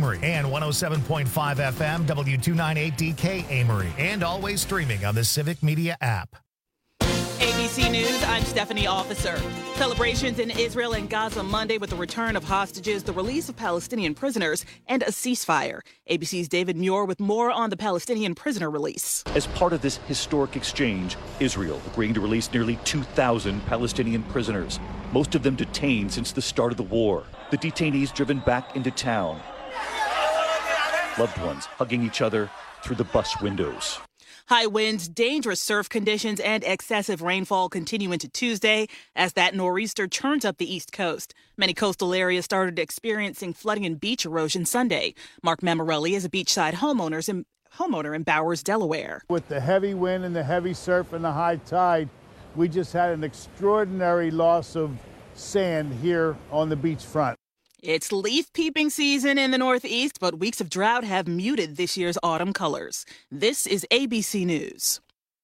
Amory, and 107.5 FM W298DK Amory, and always streaming on the Civic Media app. ABC News, I'm Stephanie Officer. Celebrations in Israel and Gaza Monday with the return of hostages, the release of Palestinian prisoners, and a ceasefire. ABC's David Muir with more on the Palestinian prisoner release. As part of this historic exchange, Israel agreeing to release nearly 2,000 Palestinian prisoners, most of them detained since the start of the war. The detainees driven back into town. Loved ones hugging each other through the bus windows. High winds, dangerous surf conditions, and excessive rainfall continue into Tuesday as that nor'easter churns up the East Coast. Many coastal areas started experiencing flooding and beach erosion Sunday. Mark Mammarelli is a beachside homeowner in Bowers, Delaware. With the heavy wind and the heavy surf and the high tide, we just had an extraordinary loss of sand here on the beachfront. It's leaf peeping season in the Northeast, but weeks of drought have muted this year's autumn colors. This is ABC News.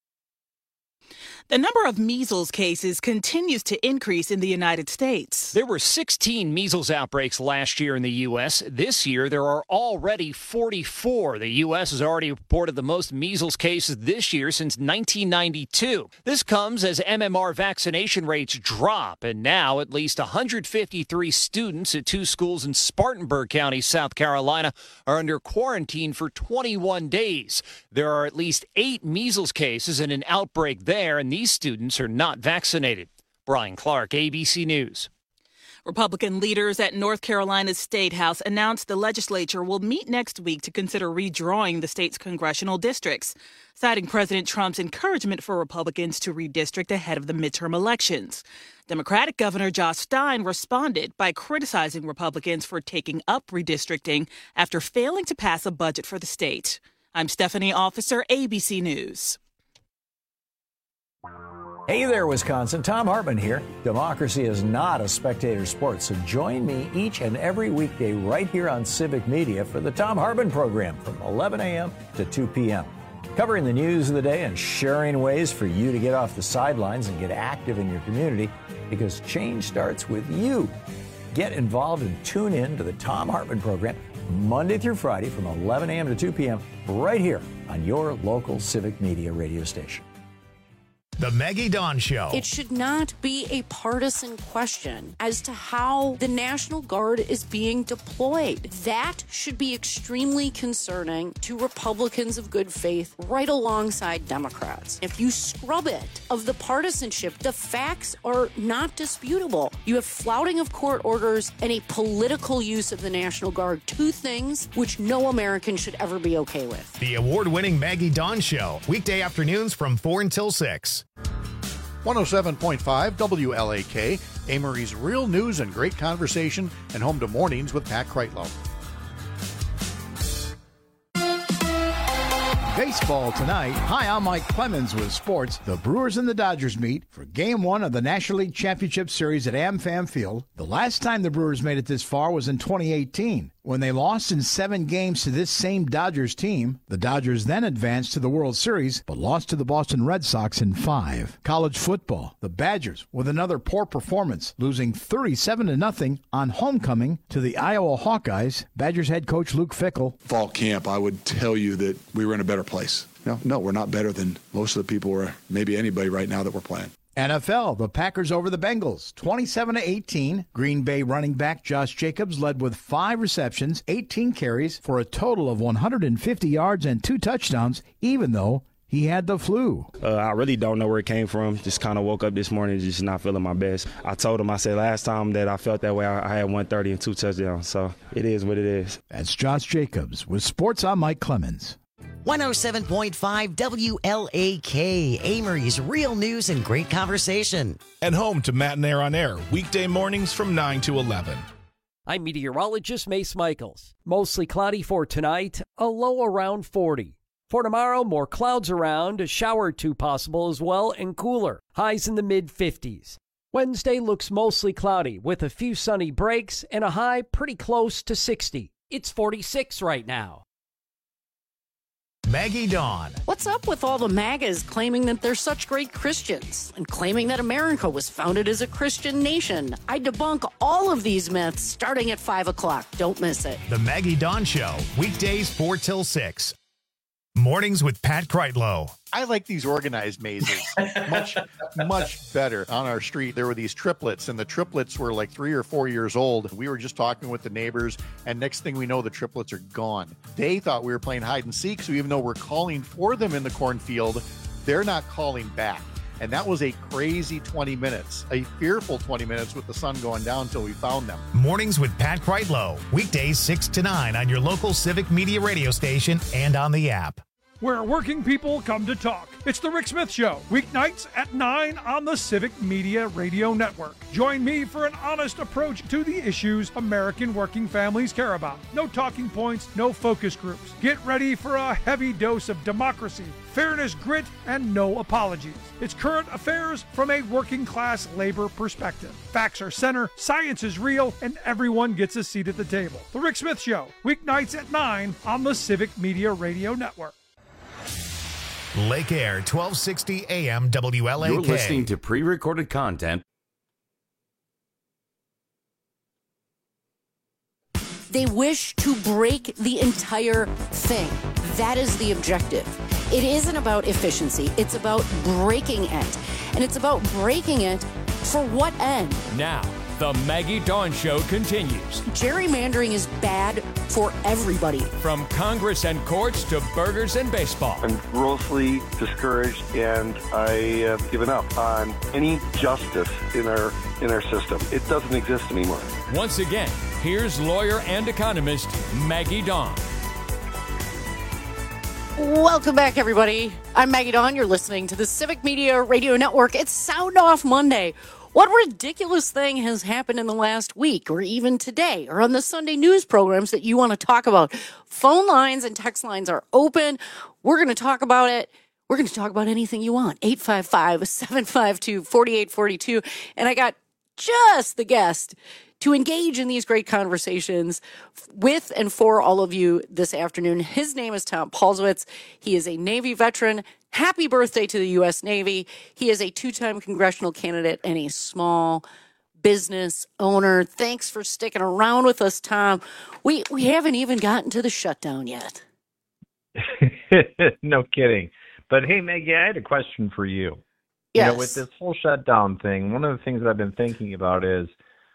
The number of measles cases continues to increase in the United States. There were 16 measles outbreaks last year in the U.S. This year, there are already 44. The U.S. has already reported the most measles cases this year since 1992. This comes as MMR vaccination rates drop, and now at least 153 students at two schools in Spartanburg County, South Carolina, are under quarantine for 21 days. There are at least 8 measles cases and an outbreak there, and these students are not vaccinated. Brian Clark, ABC News. Republican leaders at North Carolina's State House announced the legislature will meet next week to consider redrawing the state's congressional districts, citing President Trump's encouragement for Republicans to redistrict ahead of the midterm elections. Democratic Governor Josh Stein responded by criticizing Republicans for taking up redistricting after failing to pass a budget for the state. I'm Stephanie Officer, ABC News. Hey there, Wisconsin. Tom Hartman here. Democracy is not a spectator sport, so join me each and every weekday right here on Civic Media for the Tom Hartman program from 11 a.m. to 2 p.m. Covering the news of the day and sharing ways for you to get off the sidelines and get active in your community, because change starts with you. Get involved and tune in to the Tom Hartman program Monday through Friday from 11 a.m. to 2 p.m. right here on your local Civic Media radio station. The Maggie Dawn Show. It should not be a partisan question as to how the National Guard is being deployed. That should be extremely concerning to Republicans of good faith right alongside Democrats. If you scrub it of the partisanship, the facts are not disputable. You have flouting of court orders and a political use of the National Guard, two things which no American should ever be okay with. The award-winning Maggie Dawn Show, weekday afternoons from 4 until 6. 107.5 WLAK, Amory's real news and great conversation, and home to mornings with Pat Kreitlow. Baseball tonight. Hi, I'm Mike Clemens with sports. The Brewers and the Dodgers meet for Game 1 of the National League Championship Series at AmFam Field. The last time the Brewers made it this far was in 2018, when they lost in 7 games to this same Dodgers team. The Dodgers then advanced to the World Series, but lost to the Boston Red Sox in 5. College football. The Badgers, with another poor performance, losing 37-0 on homecoming to the Iowa Hawkeyes. Badgers head coach Luke Fickell. Fall camp, I would tell you that we were in a better place. No, we're not better than most of the people or maybe anybody right now that we're playing. NFL, the Packers over the Bengals, 27-18. Green Bay running back Josh Jacobs led with 5 receptions, 18 carries for a total of 150 yards and 2 touchdowns, even though he had the flu. I really don't know where it came from. Just kind of woke up this morning just not feeling my best. I told him, I said last time that I felt that way, I had 130 and 2 touchdowns. So it is what it is. That's Josh Jacobs. With sports, I'm Mike Clemens. 107.5 WLAK, Amory's real news and great conversation. And home to Matinee on Air, weekday mornings from 9 to 11. I'm meteorologist Mace Michaels. Mostly cloudy for tonight, a low around 40. For tomorrow, more clouds around, a shower or two possible as well, and cooler. Highs in the mid-50s. Wednesday looks mostly cloudy with a few sunny breaks and a high pretty close to 60. It's 46 right now. Maggie Dawn. What's up with all the MAGAs claiming that they're such great Christians and claiming that America was founded as a Christian nation? I debunk all of these myths starting at 5 o'clock. Don't miss it. The Maggie Dawn Show, weekdays 4 till 6. Mornings with Pat Kreitlow. I like these organized mazes much better. On our street, there were these triplets, and the triplets were like 3 or 4 years old. We were just talking with the neighbors, and next thing we know, the triplets are gone. They thought we were playing hide and seek, so even though we're calling for them in the cornfield, they're not calling back. And that was a crazy 20 minutes, a fearful 20 minutes with the sun going down until we found them. Mornings with Pat Kreitlow, weekdays 6 to 9 on your local Civic Media radio station and on the app. Where working people come to talk. It's the Rick Smith Show, weeknights at 9 on the Civic Media Radio Network. Join me for an honest approach to the issues American working families care about. No talking points, no focus groups. Get ready for a heavy dose of democracy, fairness, grit, and no apologies. It's current affairs from a working class labor perspective. Facts are center, science is real, and everyone gets a seat at the table. The Rick Smith Show, weeknights at 9 on the Civic Media Radio Network. Lake Air, 1260 AM WLAK. You're listening to pre-recorded content. They wish to break the entire thing. That is the objective. It isn't about efficiency. It's about breaking it. And it's about breaking it for what end? Now, the Maggie Dawn Show continues. Gerrymandering is bad for everybody. From Congress and courts to burgers and baseball. I'm grossly discouraged, and I have given up on any justice in our system. It doesn't exist anymore. Once again, here's lawyer and economist Maggie Dawn. Welcome back, everybody. I'm Maggie Dawn. You're listening to the Civic Media Radio Network. It's Sound Off Monday. What ridiculous thing has happened in the last week or even today or on the Sunday news programs that you want to talk about? Phone lines and text lines are open. We're going to talk about it. We're going to talk about anything you want. 855-752-4842. And I got just the guest to engage in these great conversations with and for all of you this afternoon. His name is Tom Paulsowitz. He is a Navy veteran. Happy birthday to the U.S. Navy. He is a 2-time congressional candidate and a small business owner. Thanks for sticking around with us, Tom. We haven't even gotten to the shutdown yet. No kidding. But hey, Maggie, I had a question for you. Yes. You know, with this whole shutdown thing, one of the things I've been thinking about is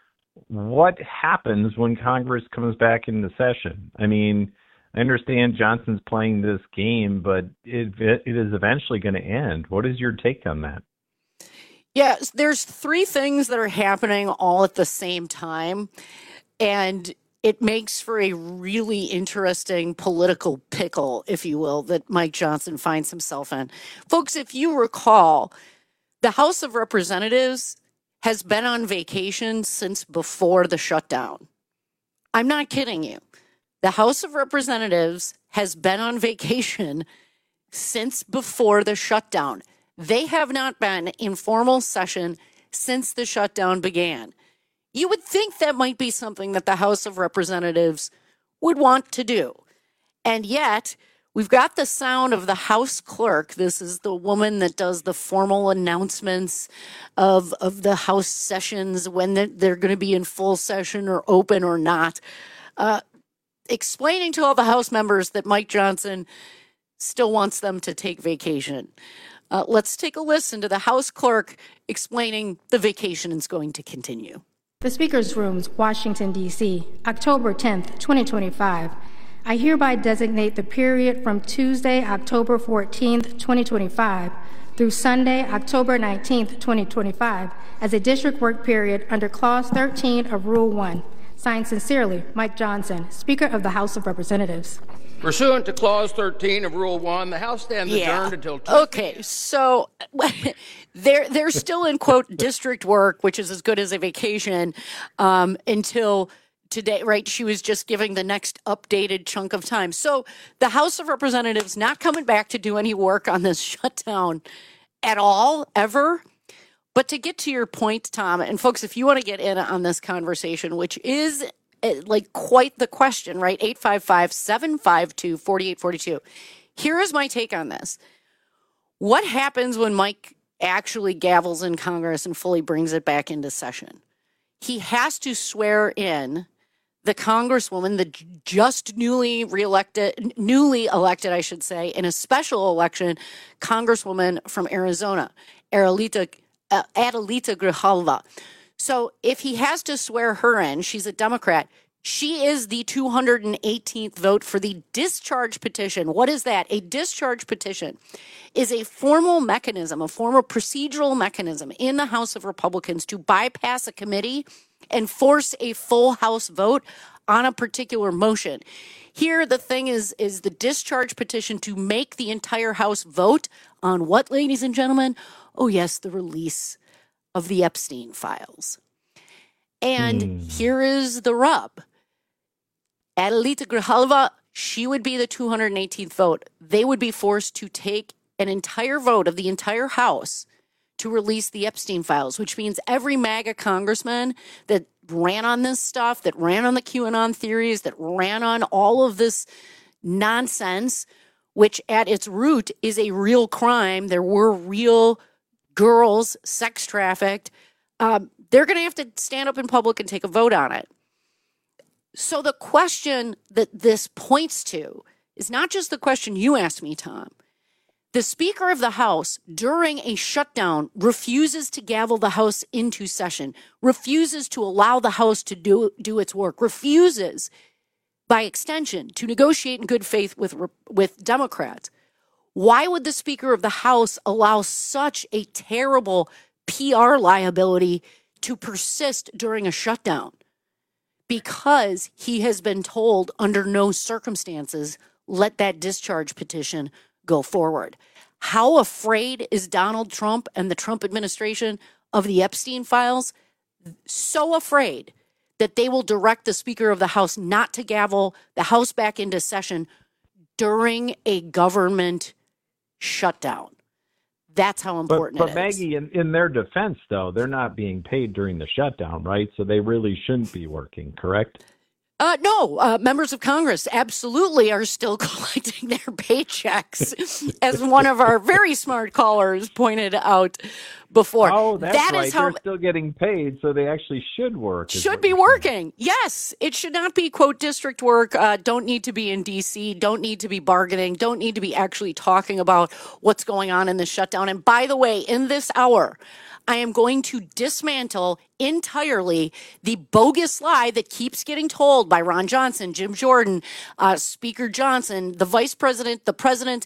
what happens when Congress comes back into session? I mean, I understand Johnson's playing this game, but it is eventually going to end. What is your take on that? Yes, there's 3 things that are happening all at the same time, and it makes for a really interesting political pickle, if you will, that Mike Johnson finds himself in. Folks, if you recall, the House of Representatives has been on vacation since before the shutdown. I'm not kidding you. The House of Representatives has been on vacation since before the shutdown. They have not been in formal session since the shutdown began. You would think that might be something that the House of Representatives would want to do. And yet, we've got the sound of the House clerk. This is the woman that does the formal announcements of the House sessions, when they're going to be in full session or open or not, explaining to all the House members that Mike Johnson still wants them to take vacation. Let's take a listen to the House clerk explaining the vacation is going to continue. The Speaker's Rooms, Washington, D.C., October 10th, 2025. I hereby designate the period from Tuesday, October 14th, 2025, through Sunday, October 19th, 2025, as a district work period under Clause 13 of Rule 1. Signed sincerely, Mike Johnson, Speaker of the House of Representatives. Pursuant to Clause 13 of Rule 1, the House stands adjourned until Tuesday. Okay, so they're still in, quote, district work, which is as good as a vacation, until today, right? She was just giving the next updated chunk of time. So the House of Representatives not coming back to do any work on this shutdown at all, ever. But to get to your point, Tom, and folks, if you want to get in on this conversation, which is like quite the question, right? 855-752-4842. Here is my take on this. What happens when Mike actually gavels in Congress and fully brings it back into session? He has to swear in the congresswoman, the just newly elected, in a special election, congresswoman from Arizona, Adelita Grijalva. So if he has to swear her in, she's a Democrat. She is the 218th vote for the discharge petition. What is that? A discharge petition is a formal mechanism, a formal procedural mechanism in the House of Republicans to bypass a committee and force a full House vote on a particular motion. Here, the thing is the discharge petition to make the entire House vote on what, ladies and gentlemen? Oh, yes, the release of the Epstein files. And here is the rub. Adelita Grijalva, she would be the 218th vote. They would be forced to take an entire vote of the entire House to release the Epstein files, which means every MAGA congressman that ran on this stuff, that ran on the QAnon theories, that ran on all of this nonsense, which at its root is a real crime. There were real girls sex trafficked. They're going to have to stand up in public and take a vote on it. So the question that this points to is not just the question you asked me, Tom. The Speaker of the House, during a shutdown, refuses to gavel the House into session, refuses to allow the House to do its work, refuses, by extension, to negotiate in good faith with Democrats. Why would the Speaker of the House allow such a terrible PR liability to persist during a shutdown? Because he has been told under no circumstances, let that discharge petition go forward. How afraid is Donald Trump and the Trump administration of the Epstein files? So afraid that they will direct the Speaker of the House not to gavel the House back into session during a government shutdown. That's how important it is. But Maggie, in their defense, though, they're not being paid during the shutdown, right? So they really shouldn't be working, correct? No, members of Congress absolutely are still collecting their paychecks, as one of our very smart callers pointed out before. Oh, that's that right. Is how, they're still getting paid, so they actually should work. Should be working. Yes. It should not be, quote, district work, don't need to be in D.C., don't need to be bargaining, don't need to be actually talking about what's going on in the shutdown. And by the way, in this hour, I am going to dismantle entirely the bogus lie that keeps getting told by Ron Johnson, Jim Jordan, Speaker Johnson, the Vice President, the President,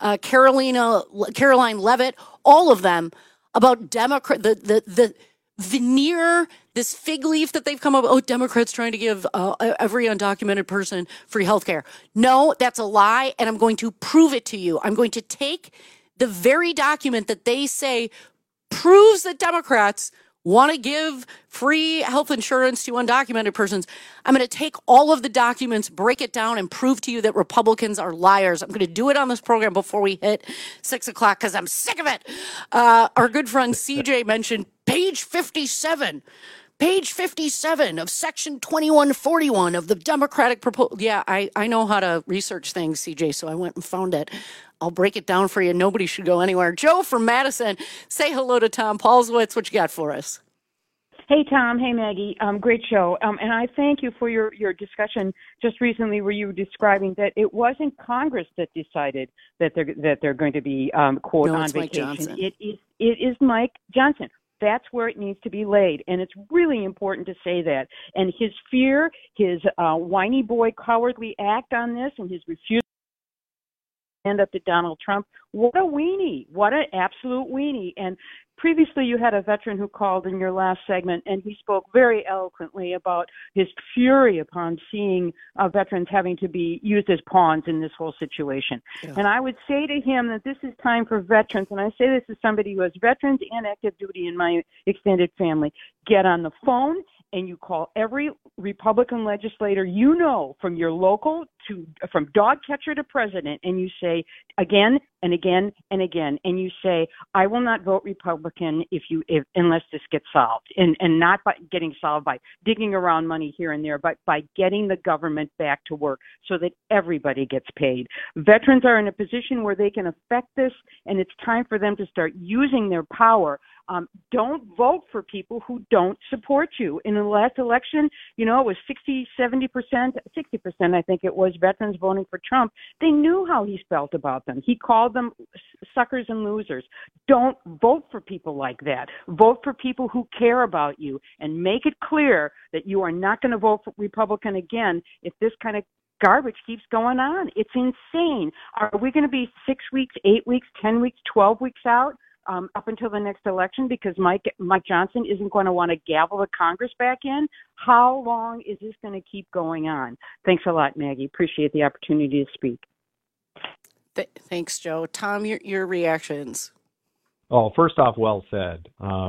Caroline Leavitt, all of them about Democrat, the veneer, this fig leaf that they've come up. Oh, Democrats trying to give every undocumented person free health care. No, that's a lie, and I'm going to prove it to you. I'm going to take the very document that they say proves that Democrats want to give free health insurance to undocumented persons. I'm going to take all of the documents, break it down, and prove to you that Republicans are liars. I'm going to do it on this program before we hit 6 o'clock because I'm sick of it. Our good friend CJ mentioned page 57. Page 57 of Section 2141 of the Democratic proposal. Yeah, I know how to research things, CJ, so I went and found it. I'll break it down for you. Nobody should go anywhere. Joe from Madison, say hello to Tom Paulswitz. What you got for us? Hey, Tom. Hey, Maggie. Great show. And I thank you for your discussion just recently where you were describing that it wasn't Congress that decided that they're going to be, quote, on vacation. It is Mike Johnson. That's where it needs to be laid. And it's really important to say that. And his fear, his whiny boy cowardly act on this, and his refusal to stand up to Donald Trump, what a weenie. What an absolute weenie. And previously you had a veteran who called in your last segment, and he spoke very eloquently about his fury upon seeing veterans having to be used as pawns in this whole situation. Yeah. And I would say to him that this is time for veterans, and I say this as somebody who has veterans and active duty in my extended family, get on the phone and you call every Republican legislator from your local from dog catcher to president, and you say again and again and again, and you say, I will not vote Republican unless this gets solved, and not by getting solved by digging around money here and there, but by getting the government back to work so that everybody gets paid. Veterans are in a position where they can affect this, and it's time for them to start using their power. Don't vote for people who don't support you. In the last election, it was 60% I think it was, veterans voting for Trump. They knew how he felt about them. He called them suckers and losers. Don't vote for people like that. Vote for people who care about you, and make it clear that you are not going to vote for Republican again if this kind of garbage keeps going on. It's insane. Are we going to be 6 weeks, 8 weeks, 10 weeks, 12 weeks out? Up until the next election, because Mike Johnson isn't going to want to gavel the Congress back in? How long is this going to keep going on? Thanks a lot, Maggie. Appreciate the opportunity to speak. Thanks, Joe. Tom, your reactions. Oh, first off, well said.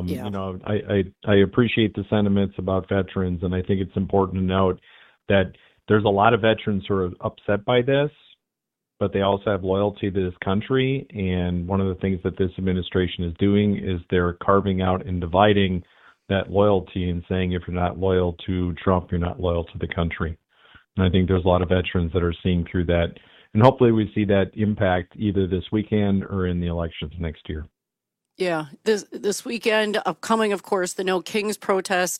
I appreciate the sentiments about veterans, and I think it's important to note that there's a lot of veterans who are upset by this, but they also have loyalty to this country. And one of the things that this administration is doing is they're carving out and dividing that loyalty and saying, if you're not loyal to Trump, you're not loyal to the country. And I think there's a lot of veterans that are seeing through that. And hopefully we see that impact either this weekend or in the elections next year. Yeah, this weekend, upcoming, of course, the No Kings protest.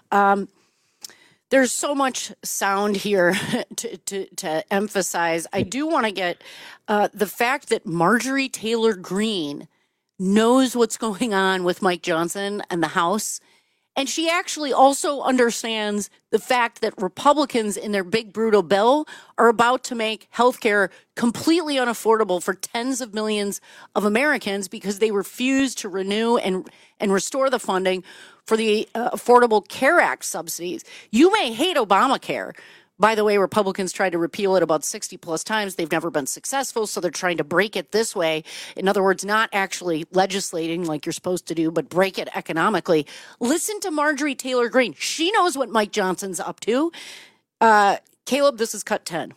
There's so much sound here to emphasize. I do want to get the fact that Marjorie Taylor Greene knows what's going on with Mike Johnson and the House. And she actually also understands the fact that Republicans in their big brutal bill are about to make healthcare completely unaffordable for tens of millions of Americans because they refuse to renew and restore the funding for the Affordable Care Act subsidies. You may hate Obamacare. By the way, Republicans tried to repeal it about 60 plus times. They've never been successful, so they're trying to break it this way. In other words, not actually legislating like you're supposed to do, but break it economically. Listen to Marjorie Taylor Greene. She knows what Mike Johnson's up to. Caleb, this is cut 10.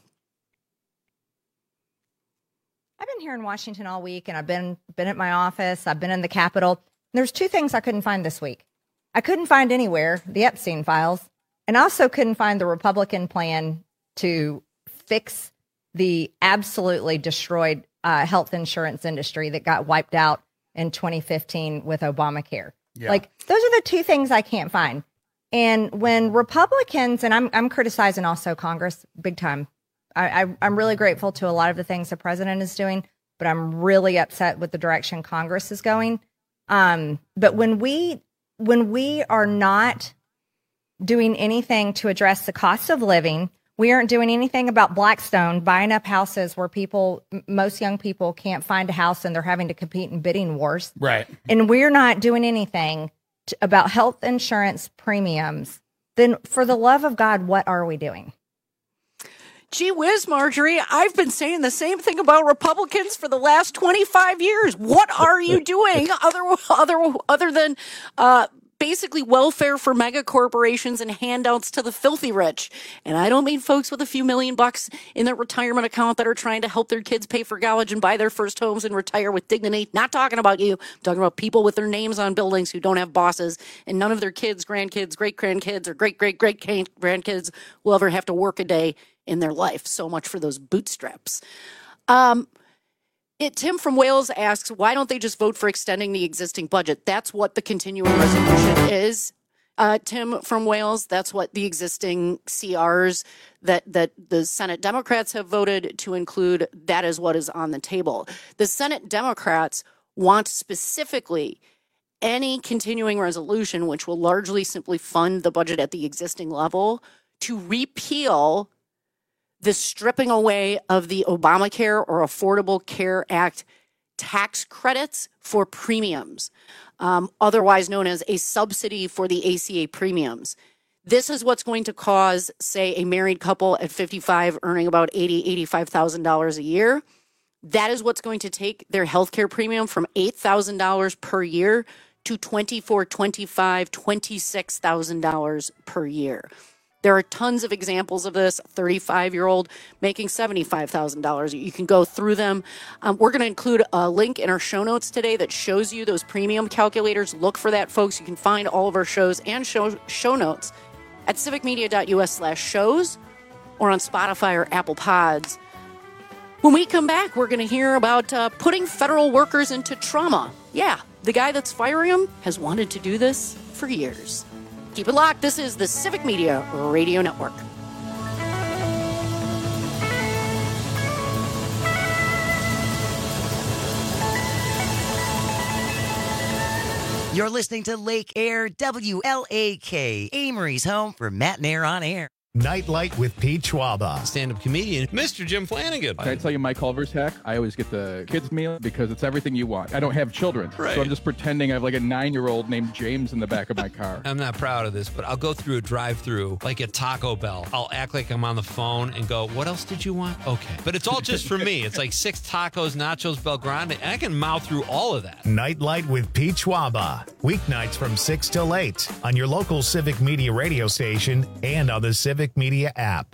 I've been here in Washington all week, and I've been at my office. I've been in the Capitol. There's two things I couldn't find this week. I couldn't find anywhere the Epstein files, and I also couldn't find the Republican plan to fix the absolutely destroyed health insurance industry that got wiped out in 2015 with Obamacare. Yeah. Like, those are the two things I can't find. And when Republicans, and I'm criticizing also Congress big time. I'm really grateful to a lot of the things the president is doing, but I'm really upset with the direction Congress is going. But when we are not doing anything to address the cost of living, we aren't doing anything about Blackstone buying up houses where most young people can't find a house and they're having to compete in bidding wars. Right. And we're not doing anything about health insurance premiums. Then for the love of God, what are we doing? Gee whiz, Marjorie, I've been saying the same thing about Republicans for the last 25 years. What are you doing other than basically welfare for mega corporations and handouts to the filthy rich? And I don't mean folks with a few $1,000,000 in their retirement account that are trying to help their kids pay for college and buy their first homes and retire with dignity. Not talking about you. I'm talking about people with their names on buildings who don't have bosses, and none of their kids, grandkids, great-grandkids, or great-great-great-grandkids will ever have to work a day in their life. So much for those bootstraps. Tim from Wales asks, why don't they just vote for extending the existing budget? That's what the continuing resolution is. Tim from Wales, that's what the existing CRs that the Senate Democrats have voted to include, that is what is on the table. The Senate Democrats want specifically any continuing resolution, which will largely simply fund the budget at the existing level, to repeal the stripping away of the Obamacare or Affordable Care Act tax credits for premiums, otherwise known as a subsidy for the ACA premiums. This is what's going to cause, say, a married couple at 55 earning about $80,000, $85,000 a year. That is what's going to take their healthcare premium from $8,000 per year to $24,000, $25,000, $26,000 per year. There are tons of examples of this. 35-year-old making $75,000. You can go through them. We're going to include a link in our show notes today that shows you those premium calculators. Look for that, folks. You can find all of our shows and show notes at civicmedia.us/shows or on Spotify or Apple Pods. When we come back, we're going to hear about putting federal workers into trauma. Yeah, the guy that's firing them has wanted to do this for years. Keep it locked. This is the Civic Media Radio Network. You're listening to Lake Air, WLAK, Amory's home for Matt and Air on Air. Nightlight with Pete Schwaba. Stand-up comedian, Mr. Jim Flanagan. Can I tell you my Culver's hack? I always get the kids' meal because it's everything you want. I don't have children, so I'm just pretending I have like a 9-year-old named James in the back of my car. I'm not proud of this, but I'll go through a drive-through like at Taco Bell. I'll act like I'm on the phone and go, what else did you want? Okay. But it's all just for me. It's like 6 tacos, nachos, Bel Grande, and I can mouth through all of that. Nightlight with Pete Schwaba. Weeknights from 6 till 8 on your local Civic Media radio station and on the Civic Media app.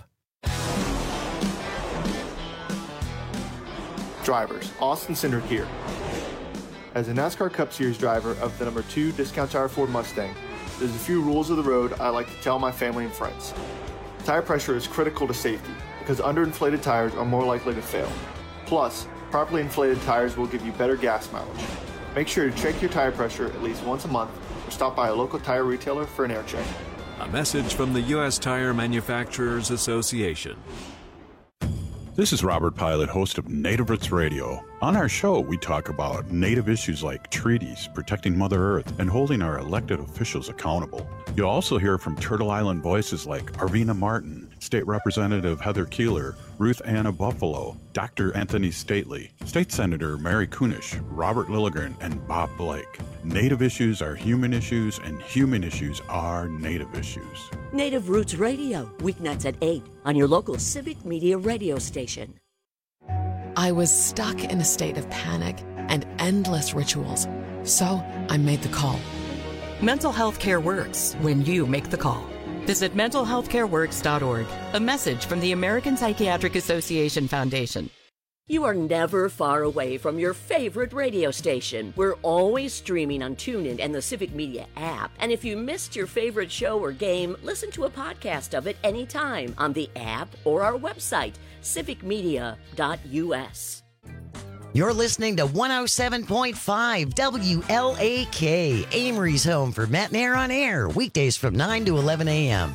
Drivers, Austin Cindric here. As a NASCAR Cup Series driver of the number 2 Discount Tire Ford Mustang, there's a few rules of the road I like to tell my family and friends. Tire pressure is critical to safety because underinflated tires are more likely to fail. Plus, properly inflated tires will give you better gas mileage. Make sure to check your tire pressure at least once a month or stop by a local tire retailer for an air check. A message from the U.S. Tire Manufacturers Association. This is Robert Pilot, host of Native Roots Radio. On our show, we talk about Native issues like treaties, protecting Mother Earth, and holding our elected officials accountable. You'll also hear from Turtle Island voices like Arvina Martin, State Representative Heather Keeler, Ruth Anna Buffalo, Dr. Anthony Stately, State Senator Mary Kunish, Robert Lilligren, and Bob Blake. Native issues are human issues, and human issues are Native issues. Native Roots Radio, weeknights at 8 on your local Civic Media radio station. I was stuck in a state of panic and endless rituals, so I made the call. Mental health care works when you make the call. Visit mentalhealthcareworks.org. A message from the American Psychiatric Association Foundation. You are never far away from your favorite radio station. We're always streaming on TuneIn and the Civic Media app. And if you missed your favorite show or game, listen to a podcast of it anytime on the app or our website, civicmedia.us. You're listening to 107.5 WLAK, Amory's home for Matt and Air on Air, weekdays from 9 to 11 a.m.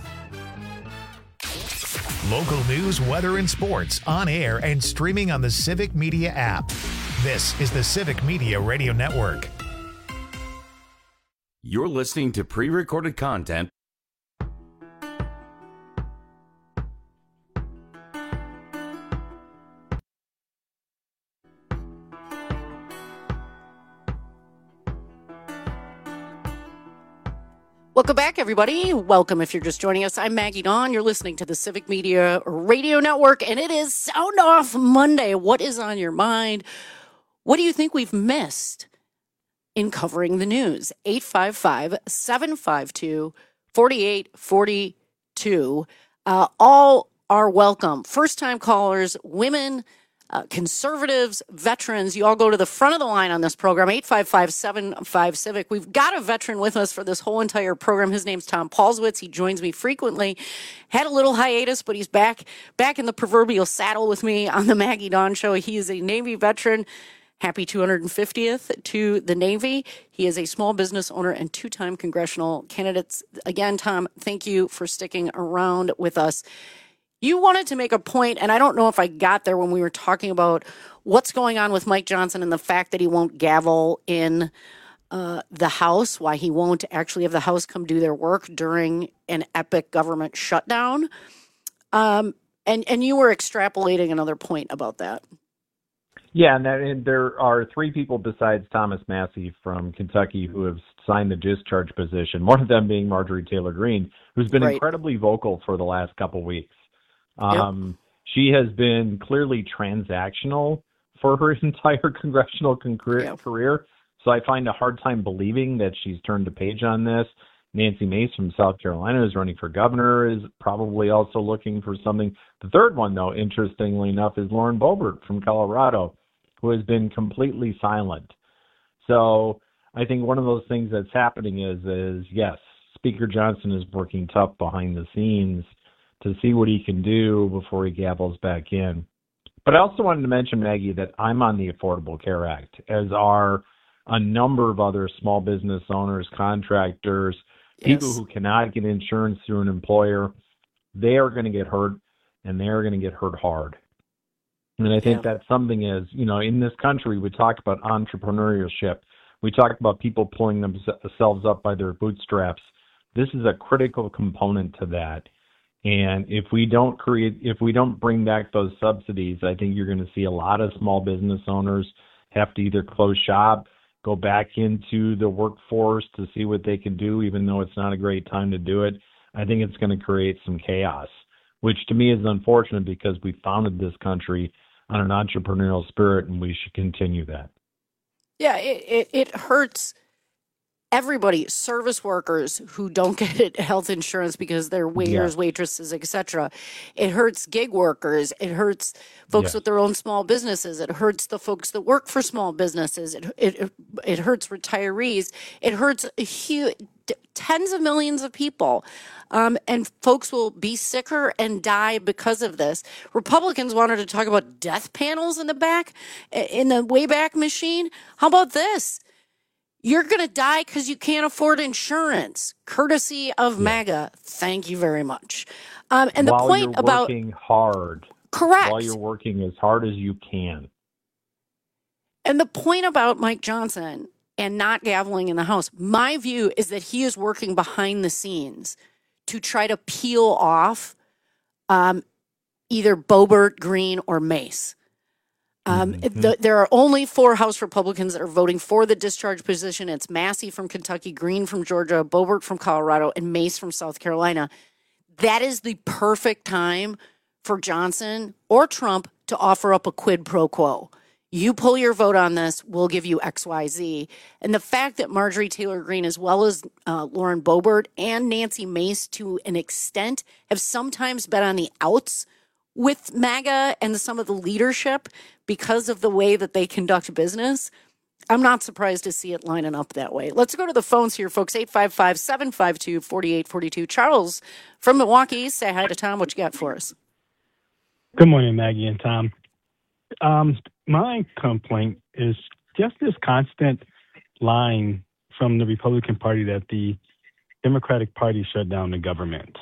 Local news, weather, and sports on air and streaming on the Civic Media app. This is the Civic Media Radio Network. You're listening to pre-recorded content. Welcome back, everybody. Welcome if you're just joining us. I'm Maggie Dawn. You're listening to the Civic Media Radio Network, and it is Sound Off Monday. What is on your mind? What do you think we've missed in covering the news? 855-752-4842. All are welcome. First-time callers, women, conservatives, veterans, you all go to the front of the line on this program, 855-75-CIVIC. We've got a veteran with us for this whole entire program. His name's Tom Paulswitz. He joins me frequently. Had a little hiatus, but he's back in the proverbial saddle with me on the Maggie Dawn Show. He is a Navy veteran. Happy 250th to the Navy. He is a small business owner and 2-time congressional candidate. Again, Tom, thank you for sticking around with us. You wanted to make a point, and I don't know if I got there when we were talking about what's going on with Mike Johnson and the fact that he won't gavel in the House, why he won't actually have the House come do their work during an epic government shutdown. And you were extrapolating another point about that. Yeah, and there are 3 people besides Thomas Massie from Kentucky who have signed the discharge position, one of them being Marjorie Taylor Greene, who's been incredibly vocal for the last couple weeks. She has been clearly transactional for her entire congressional career. So I find a hard time believing that she's turned a page on this. Nancy Mace from South Carolina is running for governor, is probably also looking for something. The third one, though, interestingly enough, is Lauren Boebert from Colorado, who has been completely silent. So I think one of those things that's happening is yes, Speaker Johnson is working tough behind the scenes to see what he can do before he gavels back in. But I also wanted to mention, Maggie, that I'm on the Affordable Care Act, as are a number of other small business owners, contractors, people who cannot get insurance through an employer. They are going to get hurt, and they are going to get hurt hard. And I think that's something in this country, we talk about entrepreneurship. We talk about people pulling themselves up by their bootstraps. This is a critical component to that. And if we don't bring back those subsidies, I think you're going to see a lot of small business owners have to either close shop, go back into the workforce to see what they can do, even though it's not a great time to do it. I think it's going to create some chaos, which to me is unfortunate because we founded this country on an entrepreneurial spirit, and we should continue that. Yeah, it hurts everybody, service workers who don't get health insurance because they're waiters, waitresses, etc. It hurts gig workers. It hurts folks with their own small businesses. It hurts the folks that work for small businesses. It hurts retirees. It hurts tens of millions of people. And folks will be sicker and die because of this. Republicans wanted to talk about death panels in the Wayback Machine. How about this? You're going to die because you can't afford insurance, courtesy of MAGA. Thank you very much. And the point about working hard, correct, while you're working as hard as you can. And the point about Mike Johnson and not gaveling in the House, my view is that he is working behind the scenes to try to peel off either Boebert, Green, or Mace. There are only 4 House Republicans that are voting for the discharge position. It's Massey from Kentucky, Green from Georgia, Boebert from Colorado, and Mace from South Carolina. That is the perfect time for Johnson or Trump to offer up a quid pro quo. You pull your vote on this, we'll give you X, Y, Z. And the fact that Marjorie Taylor Greene, as well as Lauren Boebert and Nancy Mace to an extent, have sometimes been on the outs with MAGA and some of the leadership because of the way that they conduct business, I'm not surprised to see it lining up that way. Let's go to the phones here, folks. 855-752-4842. Charles from Milwaukee, say hi to Tom. What you got for us? Good morning, Maggie and Tom. My complaint is just this constant lying from the Republican Party that the Democratic Party shut down the government.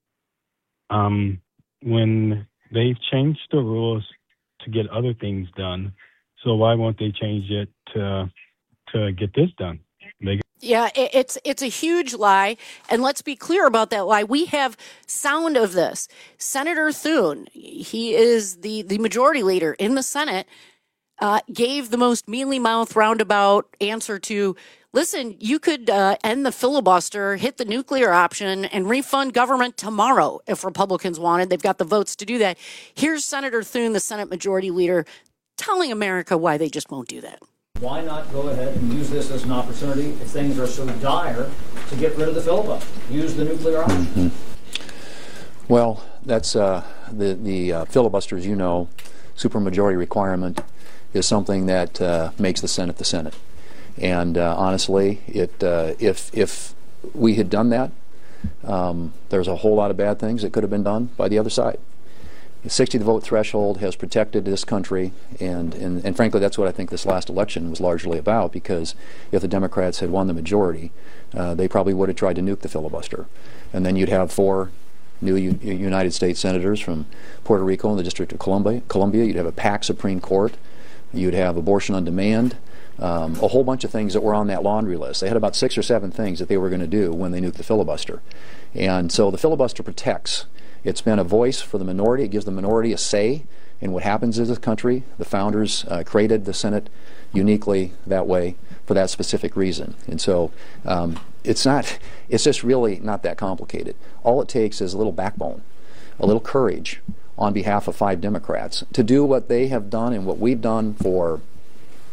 When they've changed the rules to get other things done, so why won't they change it to get this done? It's a huge lie, and let's be clear about that lie. We have sound of this. Senator Thune, he is the majority leader in the Senate, gave the most mealy-mouthed roundabout answer to, listen, you could end the filibuster, hit the nuclear option, and refund government tomorrow if Republicans wanted. They've got the votes to do that. Here's Senator Thune, the Senate Majority Leader, telling America why they just won't do that. Why not go ahead and use this as an opportunity if things are so dire to get rid of the filibuster? Use the nuclear option. Mm-hmm. Well, that's the filibuster, as you know, supermajority requirement is something that makes the Senate the Senate. And honestly, if we had done that, there's a whole lot of bad things that could have been done by the other side. The 60-vote threshold has protected this country, and frankly, that's what I think this last election was largely about, because if the Democrats had won the majority, they probably would have tried to nuke the filibuster. And then you'd have 4 new United States senators from Puerto Rico and the District of Columbia. You'd have a PAC Supreme Court. You'd have abortion on demand. A whole bunch of things that were on that laundry list. They had about 6 or 7 things that they were going to do when they nuked the filibuster. And so the filibuster protects. It's been a voice for the minority. It gives the minority a say in what happens in this country. The founders created the Senate uniquely that way for that specific reason. And so it's just really not that complicated. All it takes is a little backbone, a little courage on behalf of 5 Democrats to do what they have done and what we've done for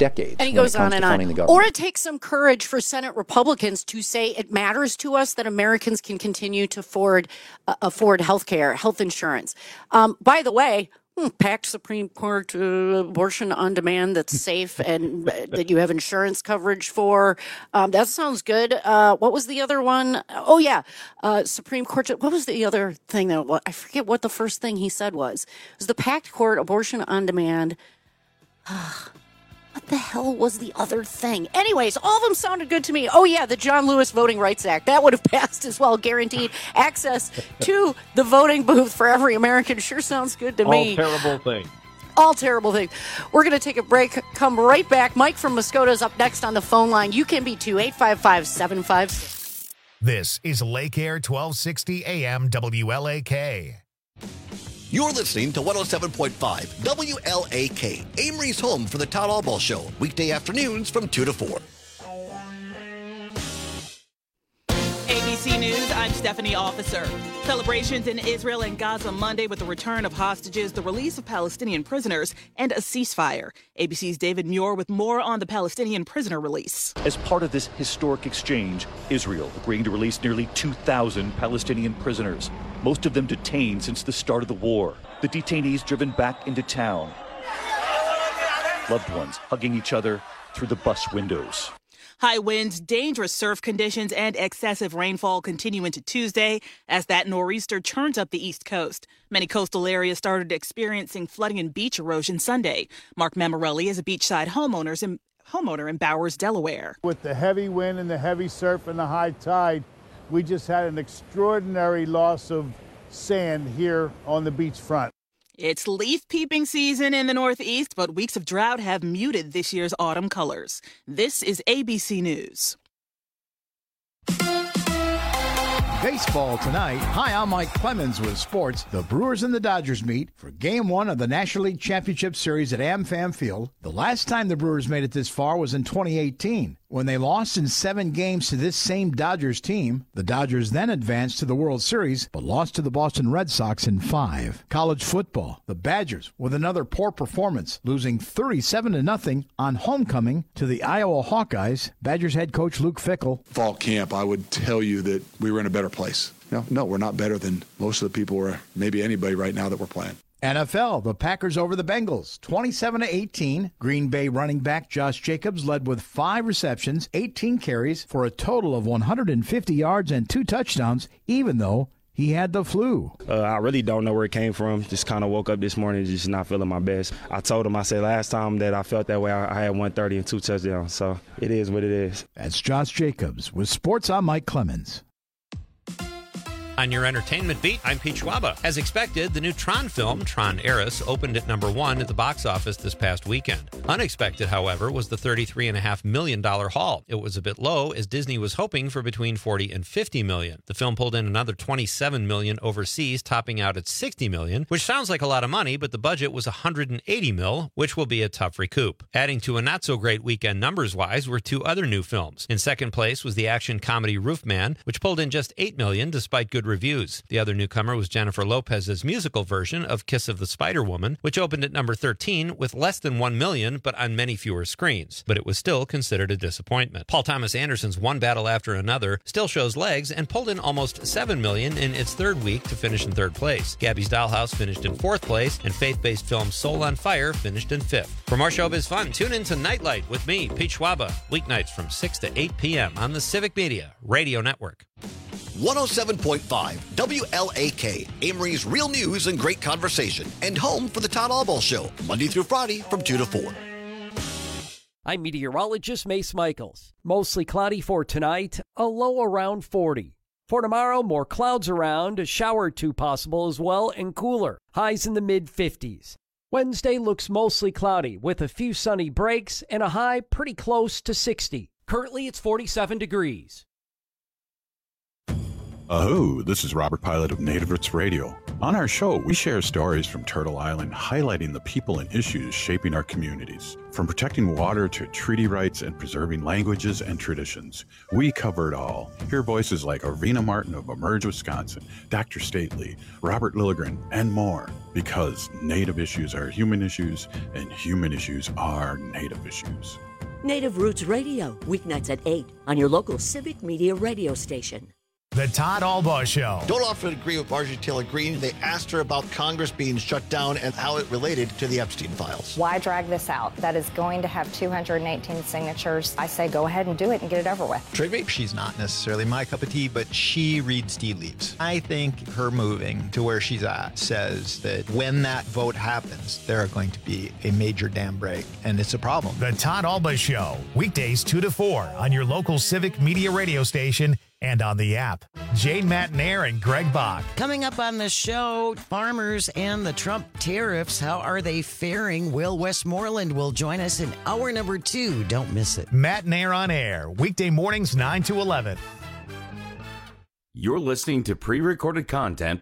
decades. And he when goes it comes on and to funding on. the government. Or it takes some courage for Senate Republicans to say it matters to us that Americans can continue to afford health care, health insurance. By the way, packed Supreme Court abortion on demand that's safe and that you have insurance coverage for. That sounds good. What was the other one? Oh, yeah. Supreme Court. What was the other thing? I forget what the first thing he said was. It was the packed court abortion on demand. What the hell was the other thing? Anyways, all of them sounded good to me. Oh, yeah, the John Lewis Voting Rights Act. That would have passed as well. Guaranteed access to the voting booth for every American. Sure sounds good to me. All terrible things. All terrible things. We're going to take a break. Come right back. Mike from Muskota is up next on the phone line. You can be 2-855-756. This is Lake Air 1260 AM WLAK. You're listening to 107.5 WLAK, Amory's home for the Todd Albaugh Show, weekday afternoons from 2 to 4. ABC News, I'm Stephanie Officer. Celebrations in Israel and Gaza Monday with the return of hostages, the release of Palestinian prisoners, and a ceasefire. ABC's David Muir with more on the Palestinian prisoner release. As part of this historic exchange, Israel agreeing to release nearly 2,000 Palestinian prisoners, most of them detained since the start of the war. The detainees driven back into town. Loved ones hugging each other through the bus windows. High winds, dangerous surf conditions, and excessive rainfall continue into Tuesday as that nor'easter churns up the East Coast. Many coastal areas started experiencing flooding and beach erosion Sunday. Mark Mammarelli is a beachside homeowner in Bowers, Delaware. With the heavy wind and the heavy surf and the high tide, we just had an extraordinary loss of sand here on the beachfront. It's leaf peeping season in the Northeast, but weeks of drought have muted this year's autumn colors. This is ABC News. Baseball tonight. Hi, I'm Mike Clemens with sports. The Brewers and the Dodgers meet for Game 1 of the National League Championship Series at AmFam Field. The last time the Brewers made it this far was in 2018, when they lost in 7 games to this same Dodgers team. The Dodgers then advanced to the World Series, but lost to the Boston Red Sox in 5. College football. The Badgers, with another poor performance, losing 37-0 on homecoming to the Iowa Hawkeyes. Badgers head coach Luke Fickell. Fall camp, I would tell you that we were in a better place. No, we're not better than most of the people or maybe anybody right now that we're playing. NFL, the Packers over the Bengals, 27-18. Green Bay running back Josh Jacobs led with 5 receptions, 18 carries for a total of 150 yards and 2 touchdowns, even though he had the flu. I really don't know where it came from. Just kind of woke up this morning just not feeling my best. I told him, I said last time that I felt that way, I had 130 and 2 touchdowns. So it is what it is. That's Josh Jacobs. With sports, I'm Mike Clemens. On your entertainment beat, I'm Pete Schwaba. As expected, the new Tron film, Tron Ares, opened at number 1 at the box office this past weekend. Unexpected, however, was the $33.5 million haul. It was a bit low, as Disney was hoping for between $40 and $50 million. The film pulled in another $27 million overseas, topping out at $60 million, which sounds like a lot of money, but the budget was $180 million, which will be a tough recoup. Adding to a not-so-great weekend numbers-wise were 2 other new films. In second place was the action comedy Roofman, which pulled in just $8 million, despite good reviews. The other newcomer was Jennifer Lopez's musical version of Kiss of the Spider-Woman, which opened at number 13 with less than 1 million, but on many fewer screens. But it was still considered a disappointment. Paul Thomas Anderson's One Battle After Another still shows legs and pulled in almost $7 million in its third week to finish in third place. Gabby's Dollhouse finished in fourth place, and faith-based film Soul on Fire finished in fifth. For more showbiz fun, tune in to Nightlight with me, Pete Schwaba, weeknights from 6 to 8 p.m. on the Civic Media Radio Network. 107.5 WLAK, Amory's real news and great conversation, and home for the Todd Albaugh Show, Monday through Friday from 2 to 4. I'm meteorologist Mace Michaels. Mostly cloudy for tonight, a low around 40. For tomorrow, more clouds around, a shower or 2 possible as well, and cooler. Highs in the mid-50s. Wednesday looks mostly cloudy with a few sunny breaks and a high pretty close to 60. Currently, it's 47 degrees. This is Robert Pilot of Native Roots Radio. On our show, we share stories from Turtle Island highlighting the people and issues shaping our communities. From protecting water to treaty rights and preserving languages and traditions, we cover it all. Hear voices like Arvina Martin of Emerge Wisconsin, Dr. Stately, Robert Lilligren, and more. Because Native issues are human issues, and human issues are Native issues. Native Roots Radio, weeknights at 8 on your local Civic Media radio station. The Todd Albaugh Show. Don't often agree with Marjorie Taylor Greene. They asked her about Congress being shut down and how it related to the Epstein files. Why drag this out? That is going to have 218 signatures. I say go ahead and do it and get it over with. Trigby? She's not necessarily my cup of tea, but she reads tea leaves. I think her moving to where she's at says that when that vote happens, there are going to be a major dam break, and it's a problem. The Todd Albaugh Show, weekdays 2 to 4 on your local Civic Media radio station and on the app. Jane Matnair and Greg Bach. Coming up on the show, farmers and the Trump tariffs. How are they faring? Will Westmoreland will join us in hour number 2. Don't miss it. Matnair on air, weekday mornings 9 to 11. You're listening to pre-recorded content.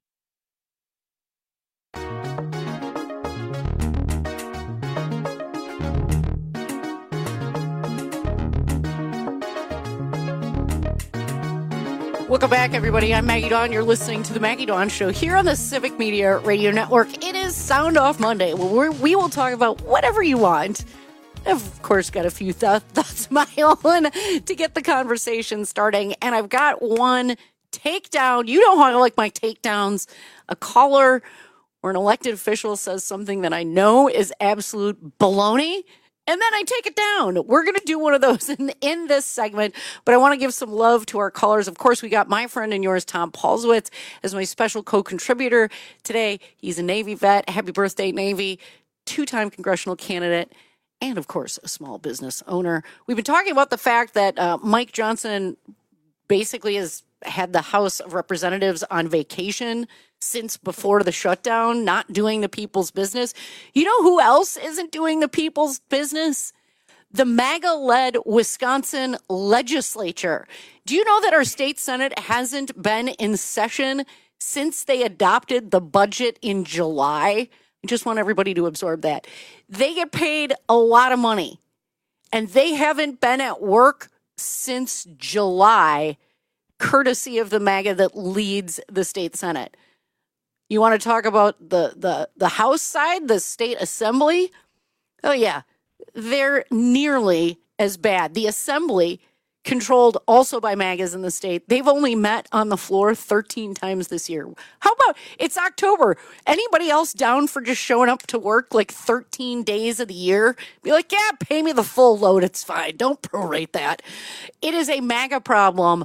Welcome back, everybody. I'm Maggie Dawn. You're listening to the Maggie Dawn Show here on the Civic Media Radio Network. It is Sound Off Monday. Well, we will talk about whatever you want. I've, of course, got a few thoughts of my own to get the conversation starting. And I've got one takedown. You know how I like my takedowns. A caller or an elected official says something that I know is absolute baloney, and then I take it down. We're going to do one of those in this segment, but I want to give some love to our callers. Of course, we got my friend and yours, Tom Paulswitz, as my special co-contributor today. He's a Navy vet. Happy birthday, Navy. 2-time congressional candidate, and, of course, a small business owner. We've been talking about the fact that Mike Johnson basically has had the House of Representatives on vacation since before the shutdown, not doing the people's business. You know who else isn't doing the people's business? The MAGA-led Wisconsin legislature. Do you know that our state Senate hasn't been in session since they adopted the budget in July? I just want everybody to absorb that. They get paid a lot of money, and they haven't been at work since July, courtesy of the MAGA that leads the state Senate. You want to talk about the House side, the state assembly? Oh, yeah. They're nearly as bad. The assembly, controlled also by MAGAs in the state, they've only met on the floor 13 times this year. How about, it's October. Anybody else down for just showing up to work like 13 days of the year? Be like, yeah, pay me the full load. It's fine. Don't prorate that. It is a MAGA problem.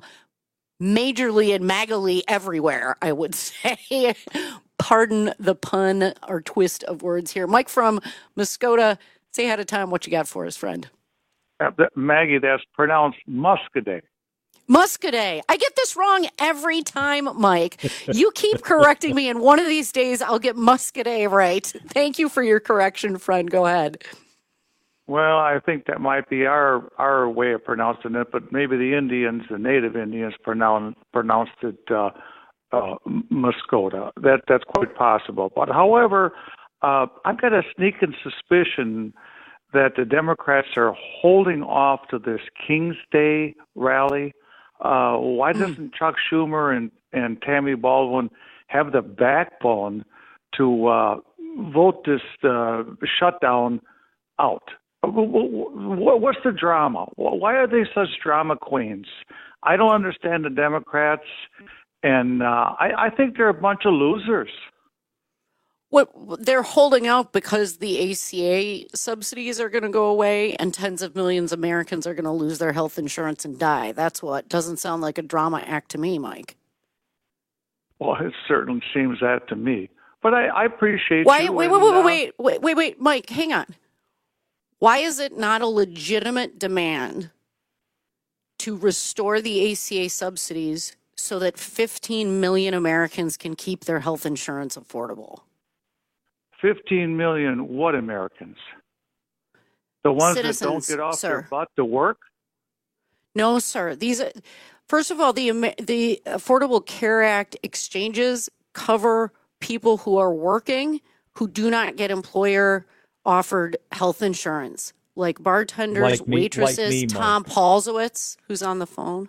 Majorly and MAGA-ly everywhere, I would say. Pardon the pun or twist of words here. Mike from Muskota, say ahead of time what you got for us, friend. Maggie, that's pronounced Muscadet. Muscadet. I get this wrong every time, Mike. You keep correcting me, and one of these days I'll get Muscadet right. Thank you for your correction, friend. Go ahead. Well, I think that might be our way of pronouncing it, but maybe the Indians, the native Indians, pronounced it Muskota. That's quite possible. But however, I've got a sneaking suspicion that the Democrats are holding off to this King's Day rally. Why doesn't Chuck Schumer and Tammy Baldwin have the backbone to vote this shutdown out? What's the drama? Why are they such drama queens? I don't understand the Democrats, and I think they're a bunch of losers. What they're holding out because the ACA subsidies are going to go away and tens of millions of Americans are going to lose their health insurance and die. That's what doesn't sound like a drama act to me, Mike. Well, it certainly seems that to me. But I appreciate you. Wait, Mike, hang on. Why is it not a legitimate demand to restore the ACA subsidies so that 15 million Americans can keep their health insurance affordable? 15 million what Americans? The ones Citizens, that don't get off sir. their butt to work? No, sir. These are, first of all, the Affordable Care Act exchanges cover people who are working who do not get employer offered health insurance, like bartenders, waitresses, Tom Paulsowitz, who's on the phone.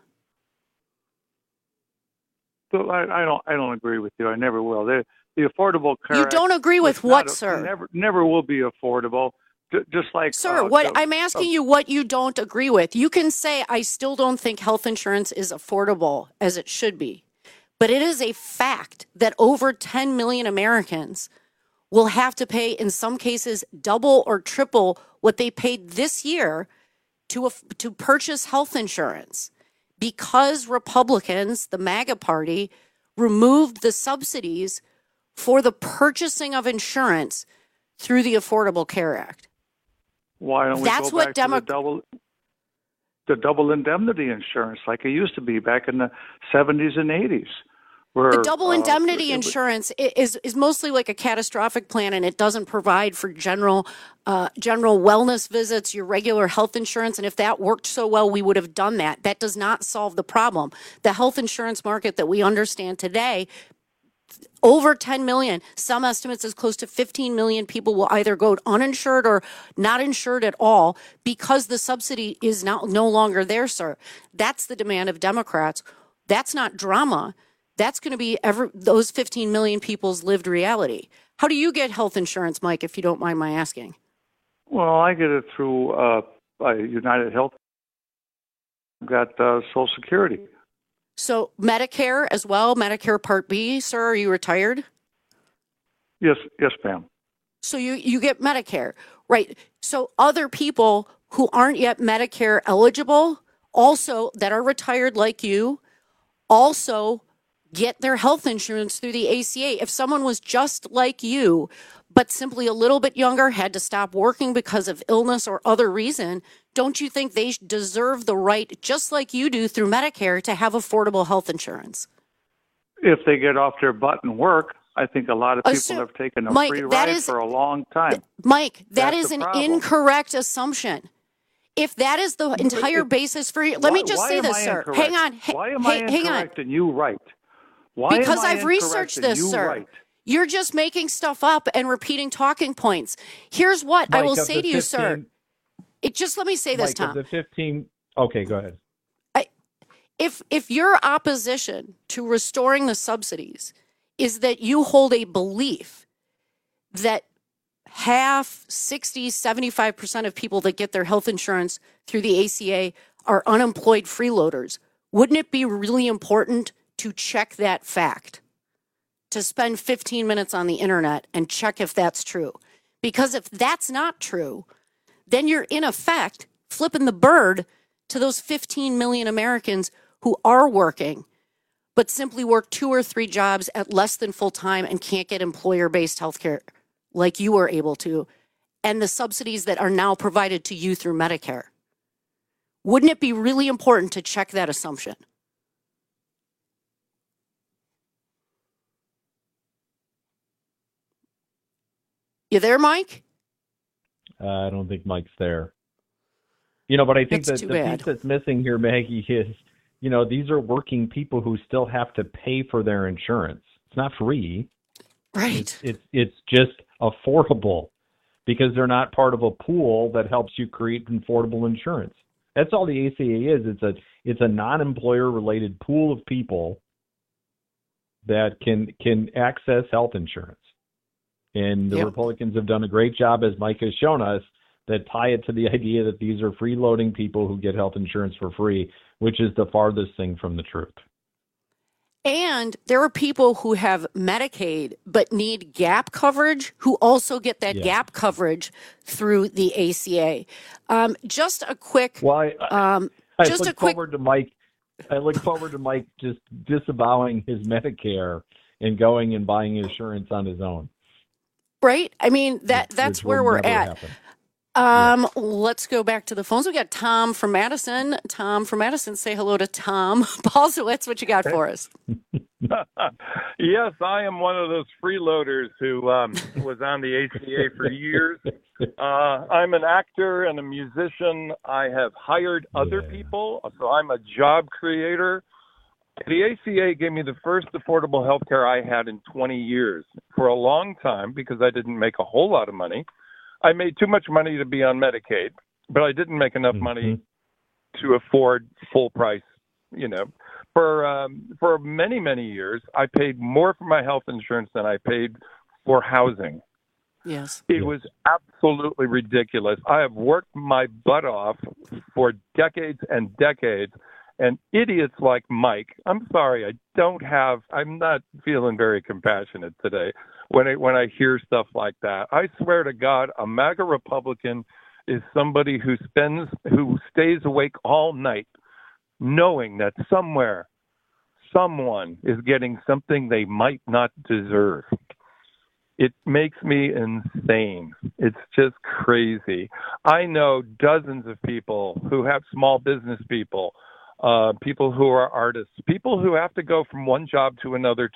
So I don't agree with you. I never will. The Affordable Care You don't Act agree with was what, not sir? Never will be affordable. Just like Sir, I'm asking you what you don't agree with. You can say, I still don't think health insurance is affordable as it should be. But it is a fact that over 10 million Americans will have to pay, in some cases, double or triple what they paid this year to purchase health insurance because Republicans, the MAGA party, removed the subsidies for the purchasing of insurance through the Affordable Care Act. Why don't we go back to the double indemnity insurance like it used to be back in the 70s and 80s? The double indemnity insurance is mostly like a catastrophic plan, and it doesn't provide for general wellness visits, your regular health insurance. And if that worked so well, we would have done that. That does not solve the problem. The health insurance market that we understand today, over 10 million, some estimates as close to 15 million people will either go uninsured or not insured at all because the subsidy is no longer there, sir. That's the demand of Democrats. That's not drama. That's going to be those 15 million people's lived reality. How do you get health insurance, Mike, if you don't mind my asking? Well, I get it through United Health. I've got Social Security. So Medicare as well, Medicare Part B, sir, are you retired? Yes, ma'am. So you get Medicare, right? So other people who aren't yet Medicare eligible, also that are retired like you, also get their health insurance through the ACA. If someone was just like you, but simply a little bit younger, had to stop working because of illness or other reason, don't you think they deserve the right, just like you do through Medicare, to have affordable health insurance? If they get off their butt and work, I think a lot of people have taken a free ride for a long time. Mike, that is an incorrect assumption. If that is the entire basis for you, let me just say this, sir. Hang on. Why am I incorrect and you right? Because I've researched this, sir. Right? You're just making stuff up and repeating talking points. Here's what I will say to you, sir. Just let me say this, Tom. The 15. Okay, go ahead. If your opposition to restoring the subsidies is that you hold a belief that half, 60, 75% of people that get their health insurance through the ACA are unemployed freeloaders, wouldn't it be really important to check that fact? To spend 15 minutes on the internet and check if that's true. Because if that's not true, then you're in effect flipping the bird to those 15 million Americans who are working, but simply work 2 or 3 jobs at less than full time and can't get employer-based health care like you were able to, and the subsidies that are now provided to you through Medicare. Wouldn't it be really important to check that assumption? You there, Mike? I don't think Mike's there. But I think that the piece that's missing here, Maggie, is, these are working people who still have to pay for their insurance. It's not free. Right. It's just affordable because they're not part of a pool that helps you create affordable insurance. That's all the ACA is. It's a non-employer related pool of people that can access health insurance. And the Republicans have done a great job, as Mike has shown us, that tie it to the idea that these are freeloading people who get health insurance for free, which is the farthest thing from the truth. And there are people who have Medicaid but need gap coverage who also get that gap coverage through the ACA. Just a quick... I look forward to Mike just disavowing his Medicare and going and buying insurance on his own. Right? I mean, that's where we're at. Let's go back to the phones. We got Tom from Madison. Tom from Madison, say hello to Tom Paulsowitz. What you got for us? Yes, I am one of those freeloaders who was on the ACA for years. I'm an actor and a musician. I have hired other people, so I'm a job creator. The ACA gave me the first affordable health care I had in 20 years. For a long time, because I didn't make a whole lot of money, I made too much money to be on Medicaid, but I didn't make enough money to afford full price. For many, many years, I paid more for my health insurance than I paid for housing. Yes. It was absolutely ridiculous. I have worked my butt off for decades and decades, and idiots like Mike, I'm sorry, I'm not feeling very compassionate today when I hear stuff like that. I swear to God, a MAGA Republican is somebody who stays awake all night knowing that somewhere someone is getting something they might not deserve. It makes me insane. It's just crazy. I know dozens of people who have small business people who are artists, people who have to go from one job to another,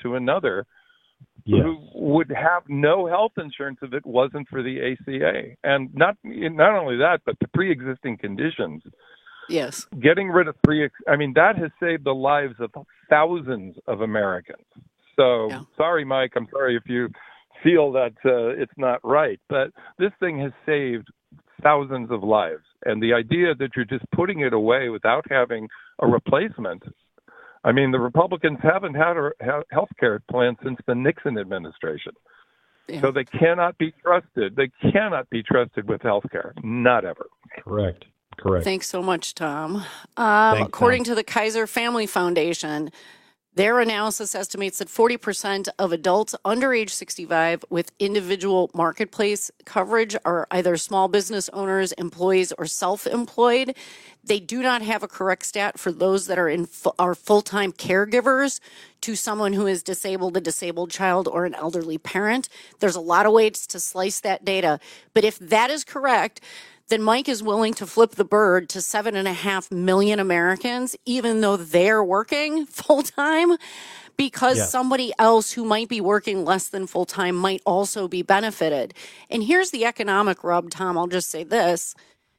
who would have no health insurance if it wasn't for the ACA. And not only that, but the pre-existing conditions. Yes. Getting rid of that has saved the lives of thousands of Americans. So, Sorry, Mike, I'm sorry if you feel that it's not right, but this thing has saved thousands of lives. And the idea that you're just putting it away without having a replacement, the Republicans haven't had a health care plan since the Nixon administration. Yeah. So they cannot be trusted. They cannot be trusted with health care. Not ever. Correct. Thanks so much, Tom. Thanks, according Tom. to the Kaiser Family Foundation, their analysis estimates that 40% of adults under age 65 with individual marketplace coverage are either small business owners, employees, or self-employed. They do not have a correct stat for those that are full-time caregivers to someone who is disabled, a disabled child, or an elderly parent. There's a lot of ways to slice that data. But if that is correct, then Mike is willing to flip the bird to 7.5 million Americans, even though they're working full-time, because somebody else who might be working less than full-time might also be benefited. And here's the economic rub, Tom. I'll just say this.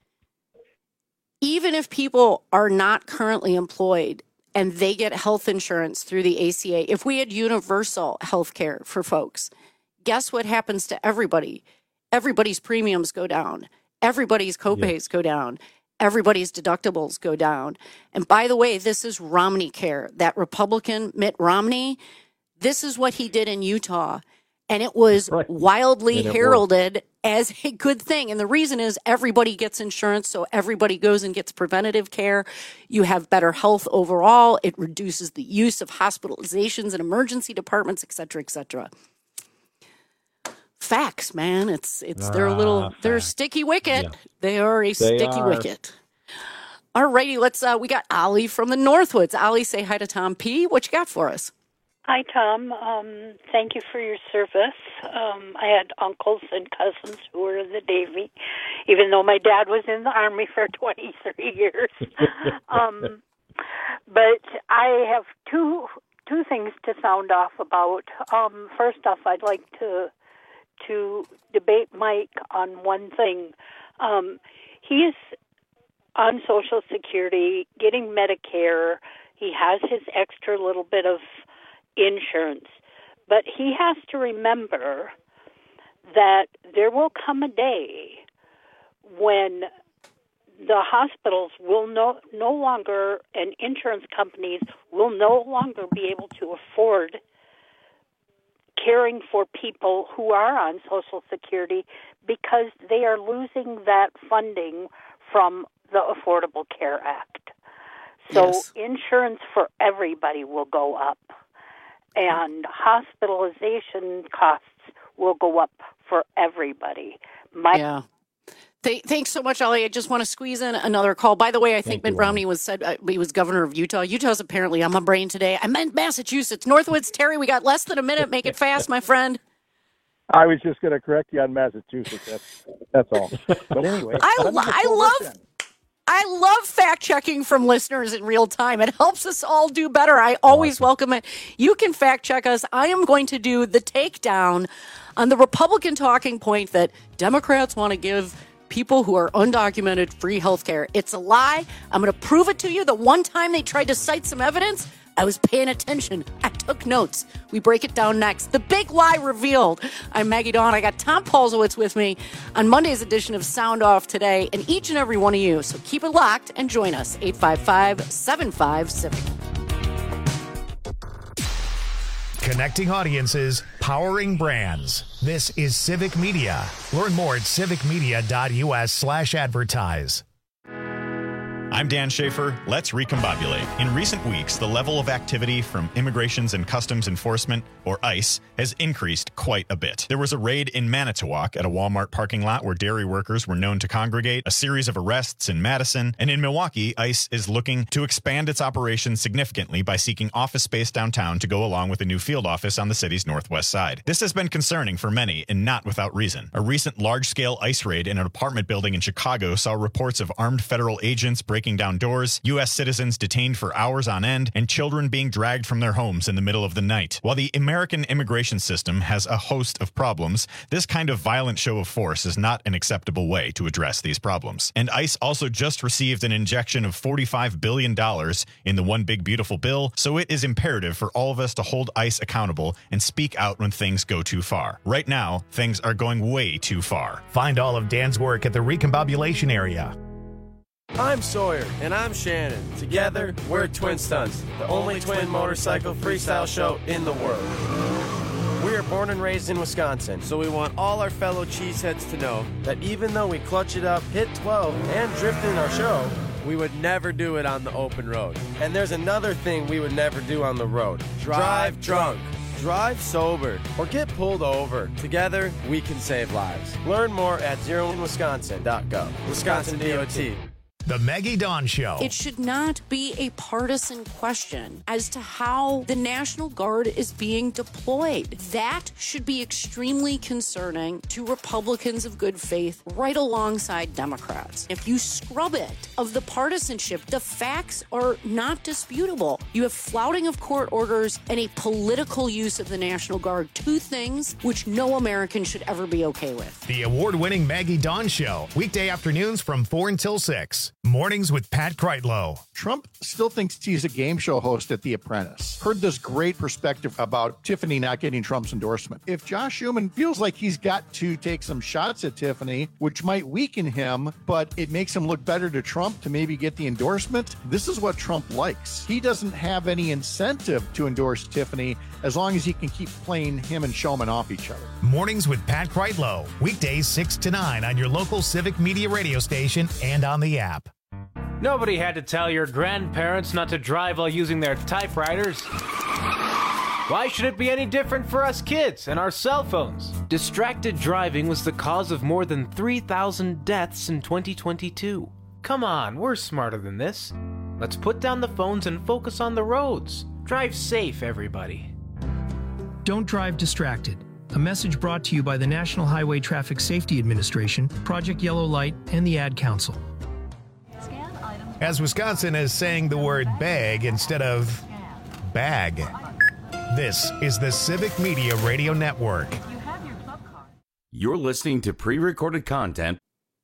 Even if people are not currently employed and they get health insurance through the ACA, if we had universal health care for folks, guess what happens to everybody? Everybody's premiums go down. Everybody's copays go down. Everybody's deductibles go down. And by the way, this is Romney Care. That Republican Mitt Romney, this is what he did in Utah. And it was wildly heralded as a good thing. And the reason is everybody gets insurance, so everybody goes and gets preventative care. You have better health overall. It reduces the use of hospitalizations and emergency departments, et cetera, et cetera. Facts, man. They're a sticky wicket. Yeah. They are a sticky wicket. All righty, we got Ollie from the Northwoods. Ollie, say hi to Tom P. What you got for us? Hi, Tom. Thank you for your service. I had uncles and cousins who were in the Navy, even though my dad was in the Army for 23 years. But I have two things to sound off about. First off, I'd like to debate Mike on one thing. He's on Social Security, getting Medicare. He has his extra little bit of insurance. But he has to remember that there will come a day when the hospitals will no longer, and insurance companies will no longer be able to afford caring for people who are on Social Security because they are losing that funding from the Affordable Care Act. So insurance for everybody will go up, and hospitalization costs will go up for everybody. Thanks so much, Ollie. I just want to squeeze in another call. By the way, I think Mitt Romney he was governor of Utah. Utah's apparently on my brain today. I meant Massachusetts. Northwoods, Terry, we got less than a minute. Make it fast, my friend. I was just going to correct you on Massachusetts. That's all. But anyway, I love fact-checking from listeners in real time. It helps us all do better. I always welcome it. You can fact-check us. I am going to do the takedown on the Republican talking point that Democrats want to give people who are undocumented free health care. It's a lie. I'm going to prove it to you. The one time they tried to cite some evidence, I was paying attention. I took notes. We break it down next. The big lie revealed. I'm Maggie Dawn. I got Tom Paulsowitz with me on Monday's edition of Sound Off Today, and each and every one of you. So keep it locked and join us. 855-75-CIVIC. Connecting audiences, powering brands. This is Civic Media. Learn more at civicmedia.us/advertise. I'm Dan Schaefer. Let's recombobulate. In recent weeks, the level of activity from Immigrations and Customs Enforcement, or ICE, has increased quite a bit. There was a raid in Manitowoc at a Walmart parking lot where dairy workers were known to congregate, a series of arrests in Madison, and in Milwaukee, ICE is looking to expand its operations significantly by seeking office space downtown to go along with a new field office on the city's northwest side. This has been concerning for many, and not without reason. A recent large-scale ICE raid in an apartment building in Chicago saw reports of armed federal agents breaking down doors, U.S. citizens detained for hours on end, and children being dragged from their homes in the middle of the night. While the American immigration system has a host of problems, this kind of violent show of force is not an acceptable way to address these problems. And ICE also just received an injection of $45 billion in the One Big Beautiful Bill, so it is imperative for all of us to hold ICE accountable and speak out when things go too far. Right now, things are going way too far. Find all of Dan's work at the Recombobulation area. I'm Sawyer. And I'm Shannon. Together, we're Twin Stunts, the only twin motorcycle freestyle show in the world. We are born and raised in Wisconsin, so we want all our fellow cheeseheads to know that even though we clutch it up, hit 12, and drift in our show, we would never do it on the open road. And there's another thing we would never do on the road. Drive drunk. Drive sober or get pulled over. Together, we can save lives. Learn more at zeroinwisconsin.gov. Wisconsin DOT. The Maggie Dawn Show. It should not be a partisan question as to how the National Guard is being deployed. That should be extremely concerning to Republicans of good faith right alongside Democrats. If you scrub it of the partisanship, the facts are not disputable. You have flouting of court orders and a political use of the National Guard, two things which no American should ever be okay with. The award-winning Maggie Dawn Show, weekday afternoons from 4 until 6. Mornings with Pat Kreitlow. Trump still thinks he's a game show host at The Apprentice. Heard this great perspective about Tiffany not getting Trump's endorsement. If Josh Schumann feels like he's got to take some shots at Tiffany, which might weaken him, but it makes him look better to Trump to maybe get the endorsement, this is what Trump likes. He doesn't have any incentive to endorse Tiffany as long as he can keep playing him and Schumann off each other. Mornings with Pat Kreitlow. Weekdays 6 to 9 on your local Civic Media radio station and on the app. Nobody had to tell your grandparents not to drive while using their typewriters. Why should it be any different for us kids and our cell phones? Distracted driving was the cause of more than 3,000 deaths in 2022. Come on, we're smarter than this. Let's put down the phones and focus on the roads. Drive safe, everybody. Don't drive distracted. A message brought to you by the National Highway Traffic Safety Administration, Project Yellow Light, and the Ad Council. As Wisconsin is saying the word bag instead of bag. This is the Civic Media Radio Network. You're listening to pre-recorded content.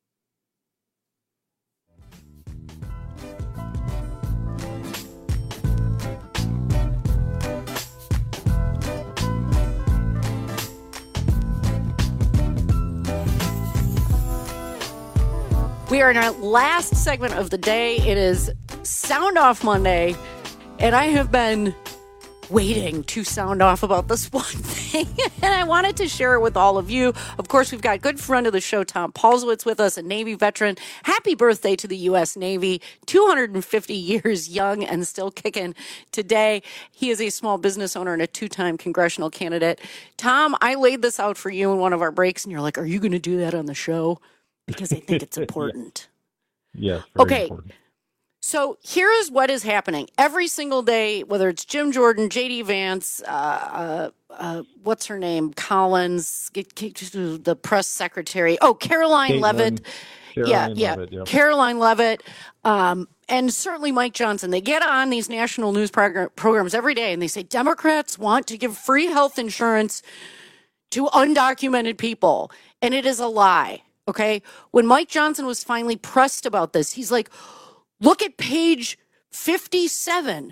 We are in our last segment of the day. It is Sound Off Monday, and I have been waiting to sound off about this one thing, and I wanted to share it with all of you. Of course, we've got good friend of the show, Tom Paulsowitz, with us, a Navy veteran. Happy birthday to the U.S. Navy, 250 years young and still kicking today. He is a small business owner and a two-time congressional candidate. Tom, I laid this out for you in one of our breaks, and you're like, are you going to do that on the show? Because I think it's important. Yes. Okay. Important. So here is what is happening every single day, whether it's Jim Jordan, J.D. Vance, what's her name? Collins, the press secretary. Oh, Caroline Leavitt. Caroline Leavitt. And certainly Mike Johnson. They get on these national news programs every day and they say Democrats want to give free health insurance to undocumented people. And it is a lie. Okay. When Mike Johnson was finally pressed about this, he's like, look at page 57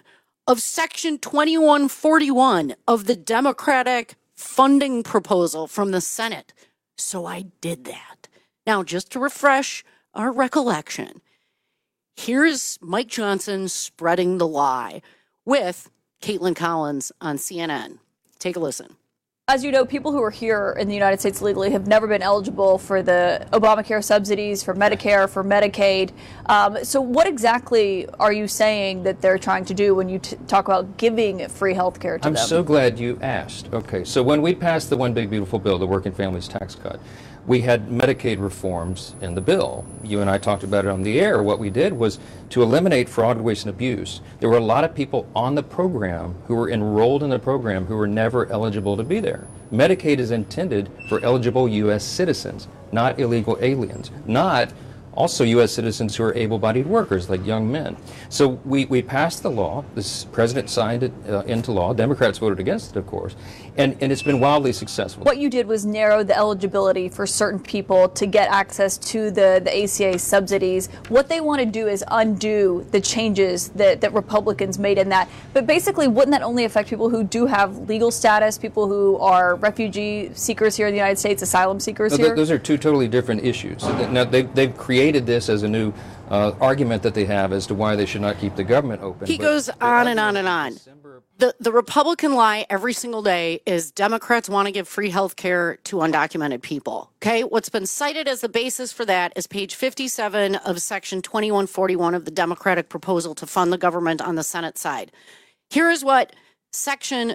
of Section 2141 of the Democratic funding proposal from the Senate. So I did that. Now, just to refresh our recollection, here's Mike Johnson spreading the lie with Caitlin Collins on CNN. Take a listen. As you know, people who are here in the United States legally have never been eligible for the Obamacare subsidies, for Medicare, for Medicaid. So what exactly are you saying that they're trying to do when you talk about giving free health care to them? I'm so glad you asked. Okay, so when we passed the One Big Beautiful Bill, the Working Families Tax Cut, we had Medicaid reforms in the bill. You and I talked about it on the air. What we did was to eliminate fraud, waste, and abuse. There were a lot of people on the program who were enrolled in the program who were never eligible to be there. Medicaid is intended for eligible U.S. citizens, not illegal aliens, not also U.S. citizens who are able-bodied workers, like young men. So we passed the law. This president signed it into law. Democrats voted against it, of course, and it's been wildly successful. What you did was narrow the eligibility for certain people to get access to the ACA subsidies. What they want to do is undo the changes that Republicans made in that. But basically, wouldn't that only affect people who do have legal status, people who are refugee seekers here in the United States, asylum seekers here? Those are two totally different issues. Now, they've created this as a new argument that they have as to why they should not keep the government open. He goes on and on and on. The Republican lie every single day is Democrats want to give free health care to undocumented people. Okay, what's been cited as the basis for that is page 57 of Section 2141 of the Democratic proposal to fund the government on the Senate side. Here is what Section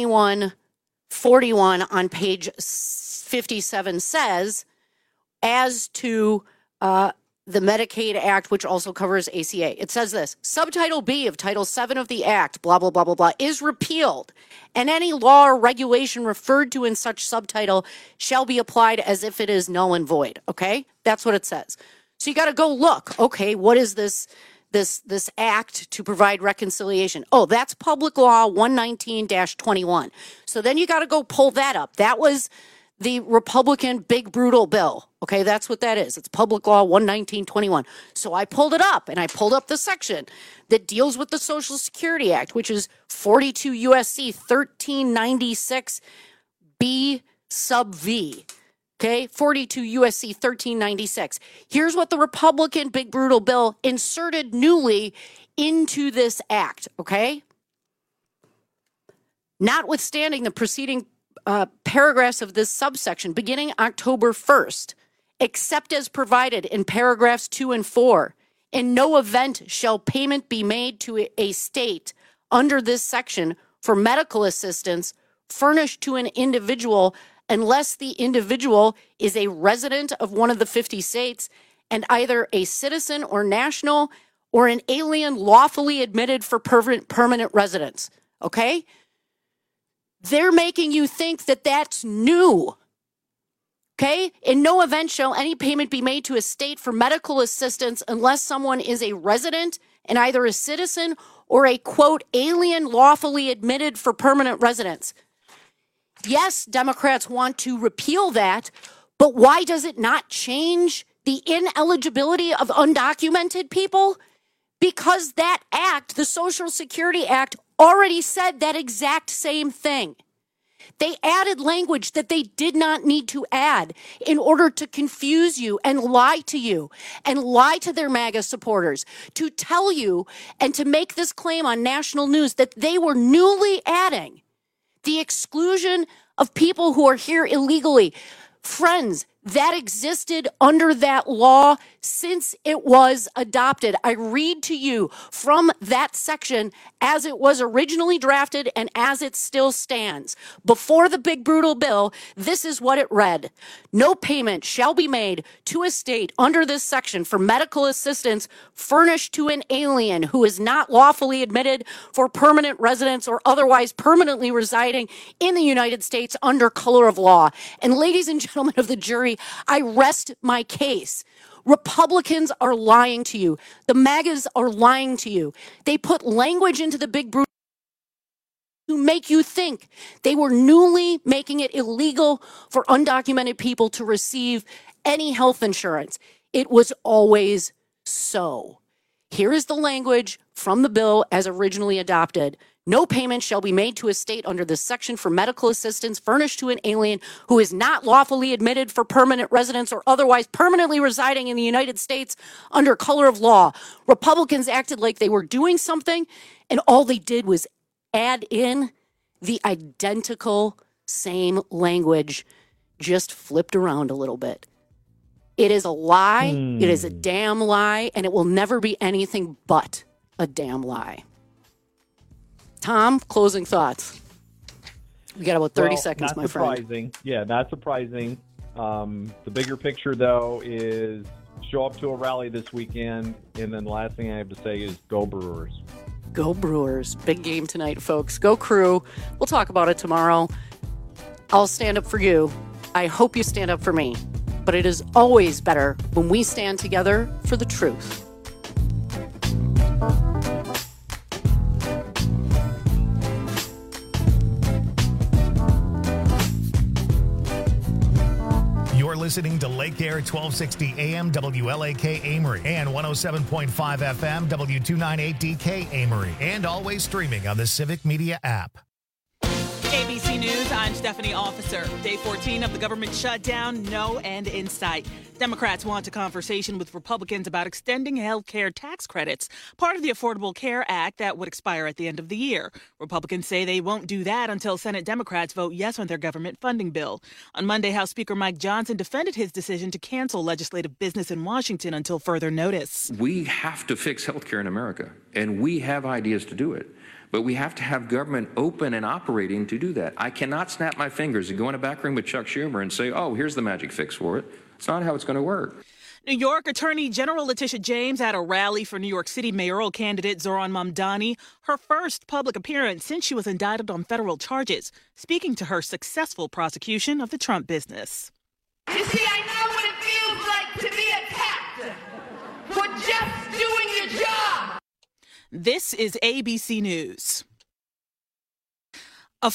2141 on page 57 says as to the Medicaid Act, which also covers ACA. It says this: Subtitle B of Title VII of the Act, blah, blah, blah, blah, blah, is repealed, and any law or regulation referred to in such subtitle shall be applied as if it is null and void. Okay? That's what it says. So you got to go look. Okay, what is this act to provide reconciliation? Oh, that's Public Law 119-21. So then you got to go pull that up. That was the Republican big brutal bill. Okay, that's what that is. It's Public Law 119-21. So I pulled it up, and I pulled up the section that deals with the Social Security Act, which is 42 U.S.C. 1396 B sub V. Okay, 42 U.S.C. 1396. Here's what the Republican big brutal bill inserted newly into this act, okay? Notwithstanding the preceding paragraphs of this subsection, beginning October 1st, except as provided in paragraphs 2 and 4, in no event shall payment be made to a state under this section for medical assistance furnished to an individual unless the individual is a resident of one of the 50 states and either a citizen or national or an alien lawfully admitted for permanent residence. Okay? They're making you think that that's new. Okay? In no event shall any payment be made to a state for medical assistance unless someone is a resident and either a citizen or a, quote, alien lawfully admitted for permanent residence. Yes, Democrats want to repeal that, but why does it not change the ineligibility of undocumented people? Because that act, the Social Security Act, already said that exact same thing. They added language that they did not need to add in order to confuse you and lie to you and lie to their MAGA supporters, to tell you and to make this claim on national news that they were newly adding the exclusion of people who are here illegally. Friends, that existed under that law since it was adopted. I read to you from that section as it was originally drafted and as it still stands. Before the big brutal bill, this is what it read. No payment shall be made to a state under this section for medical assistance furnished to an alien who is not lawfully admitted for permanent residence or otherwise permanently residing in the United States under color of law. And ladies and gentlemen of the jury, I rest my case. Republicans are lying to you. The MAGAs are lying to you. They put language into the big brutal to make you think they were newly making it illegal for undocumented people to receive any health insurance. It was always so. Here is the language from the bill as originally adopted. No payment shall be made to a state under this section for medical assistance furnished to an alien who is not lawfully admitted for permanent residence or otherwise permanently residing in the United States under color of law. Republicans acted like they were doing something, and all they did was add in the identical same language, just flipped around a little bit. It is a lie. It is a damn lie, and it will never be anything but a damn lie. Tom, closing thoughts. We got about 30 seconds, my friend. Yeah, not surprising. The bigger picture, though, is show up to a rally this weekend, and then the last thing I have to say is go Brewers. Go Brewers. Big game tonight, folks. Go Crew. We'll talk about it tomorrow. I'll stand up for you. I hope you stand up for me. But it is always better when we stand together for the truth. You're listening to Lake Air 1260 AM WLAK Amory and 107.5 FM W298DK Amory, and always streaming on the Civic Media app. ABC News, I'm Stephanie Officer. Day 14 of the government shutdown, no end in sight. Democrats want a conversation with Republicans about extending health care tax credits, part of the Affordable Care Act that would expire at the end of the year. Republicans say they won't do that until Senate Democrats vote yes on their government funding bill. On Monday, House Speaker Mike Johnson defended his decision to cancel legislative business in Washington until further notice. We have to fix health care in America, and we have ideas to do it. But we have to have government open and operating to do that. I cannot snap my fingers and go in a back room with Chuck Schumer and say, oh, here's the magic fix for it. It's not how it's going to work. New York Attorney General Letitia James at a rally for New York City mayoral candidate Zohran Mamdani, her first public appearance since she was indicted on federal charges, speaking to her successful prosecution of the Trump business. You see, I know what it feels like to be attacked for just doing your job. This is ABC News.